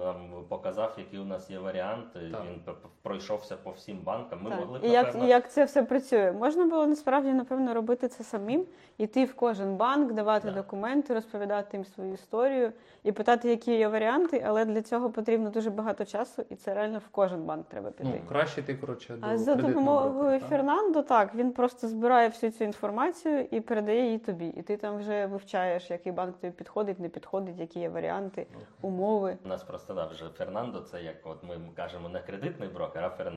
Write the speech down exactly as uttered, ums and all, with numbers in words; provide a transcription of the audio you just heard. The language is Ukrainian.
нам показав, які у нас є варіанти, Так. він п- п- пройшовся по всім банкам. Ми Так. могли б, І як, напевно, і як це все працює? Можна було насправді, напевно, робити це самим, йти в кожен банк, давати Так. документи, розповідати їм свою історію і питати, які є варіанти, але для цього потрібно дуже багато часу, і це реально в кожен банк треба піти. Ну, краще ти, коротше, до А за кредитного допомогою брокера, так? Фернандо, так, він просто збирає всю цю інформацію і передає її тобі. І ти там вже вивчаєш, який банк тобі підходить, не підходить, які є варіанти, умови. У нас просто да, вже Фернандо, це як от ми кажемо не кредитний брокер, а Фернандо.